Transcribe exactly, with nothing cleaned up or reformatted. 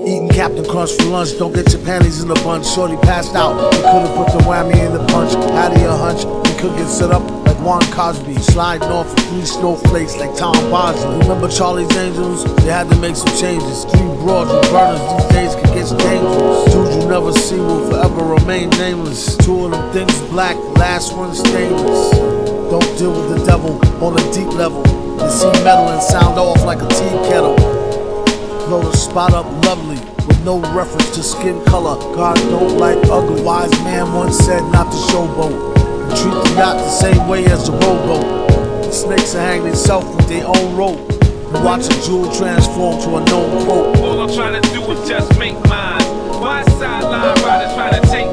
Eating Captain Crunch for lunch, don't get your panties in a bunch. Shorty passed out, we could've put the whammy in the punch. Had your hunch, we could get set up like Juan Cosby, sliding off of three snowflakes like Tom Bosley. Remember Charlie's Angels? They had to make some changes. Three broads with burners these days could get dangerous. Dudes you never see will forever remain nameless. Two of them things black, last one stainless. Don't deal with the devil on a deep level. You see metal and sound off like a tea kettle. Blow the spot up lovely, with no reference to skin color. God don't like ugly. Wise man once said not to showboat. And treat the yacht the same way as the rowboat. The snakes will hang themselves with their own rope. And watch a jewel transform to a known quote. All I'm trying to do is just make mine. Why sideline riders trying to take